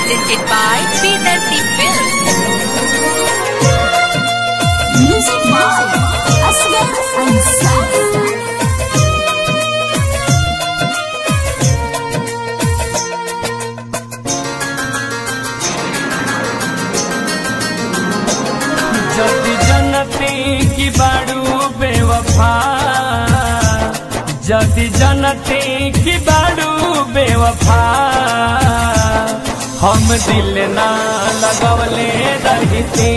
presented by P30 Films. Music by Asghar Ansari. जति जनती की बाड़ू बेवफा, जति जनती की बाड़ू बेवफा, हम दिल ना लगवले रहती,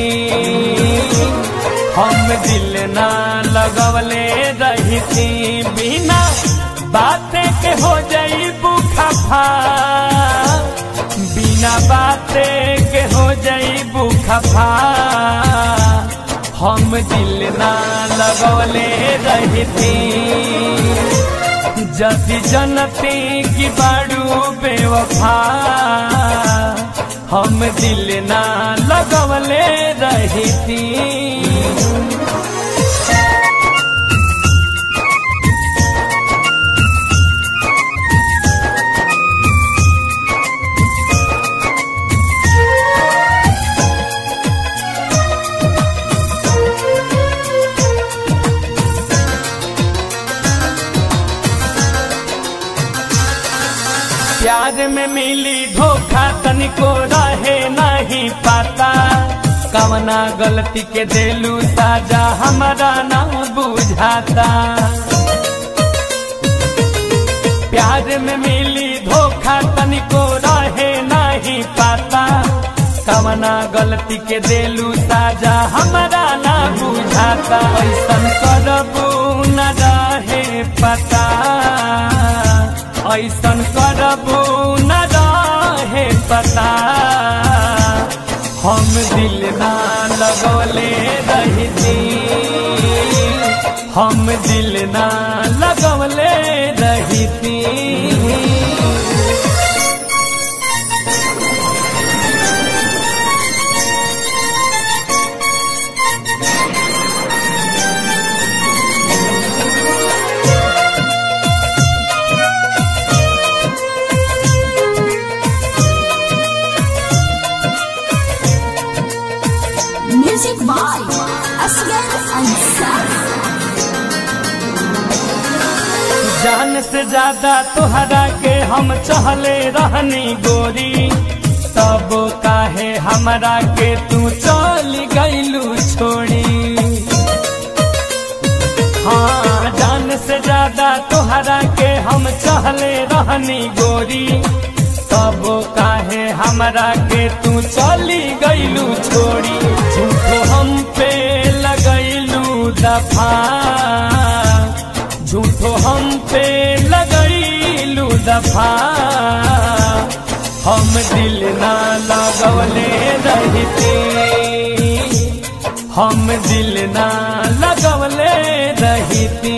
हम दिल ना लगवले रहती, बिना बातें के हो जाई बुखफा, बिना बातें के हो जाई बुखफा, हम दिल ना लगवले रहती, जति जनती की बाड़ू बेवफा, हम दिल ना लगवले रहती। प्यार में मिली धोखा तनिको रहे नहीं पाता, कवना गलती के देलू साजा हमारा ना बुझाता। प्यार में मिली धोखा तनिको रहे नहीं पाता, कवना गलती के देलू साजा हमारा ना बुझाता। ऐसन करबू न रहे पता, ऐसन करबू न रहे पता, हम दिल ना लगवले रहती, हम दिल ना लगवले रहती। Music by Asghar Ansari. जान से ज्यादा तोहरा के हम चहले रहनी गोरी, तब काहे हमरा के तू चली गईलू छोड़ी। हाँ, जान से ज्यादा तोहरा के हम चहले रहनी गोरी, तब काहे हमरा के तू चली गईलू छोड़ी। झूठो हम पे लगैलू दफा, झूठो हम पे लगैलू दफा, हम दिल ना लगवले रहती, हम दिल ना लगवले रहती।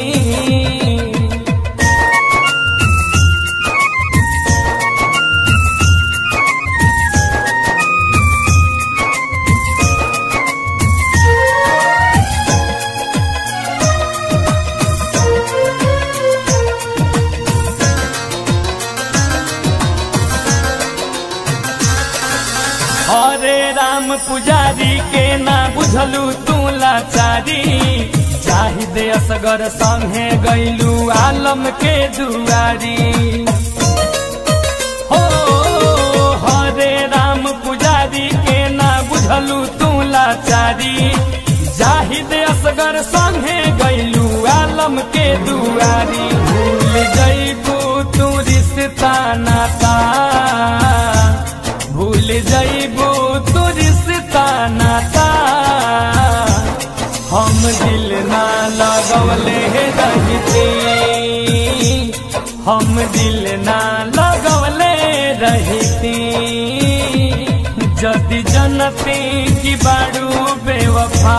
हरे राम पुजारी के ना बुझलू तू लाचारी, चाहिदे असगर संगे गईलू आलम के दुआरी। हो हरे राम पुजारी के ना बुझलू तू लाचारी, चाहिदे असगर संगे गईलू आलम के दुआरी। भूल जईबू तू रिश्ता नाता, भूल जईबू तू रिश्ता नाता, हम दिल ना लगवले रहती, हम दिल ना लगवले रहती। जति जनती की बाड़ू बेवफा,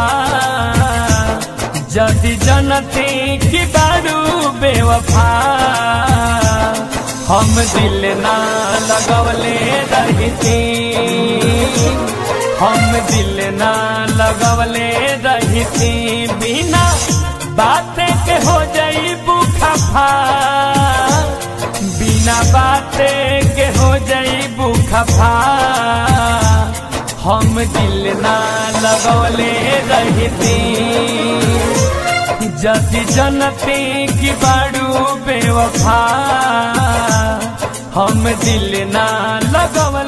जति जनती की बाड़ू बेवफा, हम दिल ना लगवले रहती, हम दिल ना लगवले रहती, बिना बातें के हो जाई बुखफा, बिना बाते के हो जाइबू खफा हम दिल ना लगौले रहती जदि जनती की बाड़ू बेवफा हम दिल ना लगौले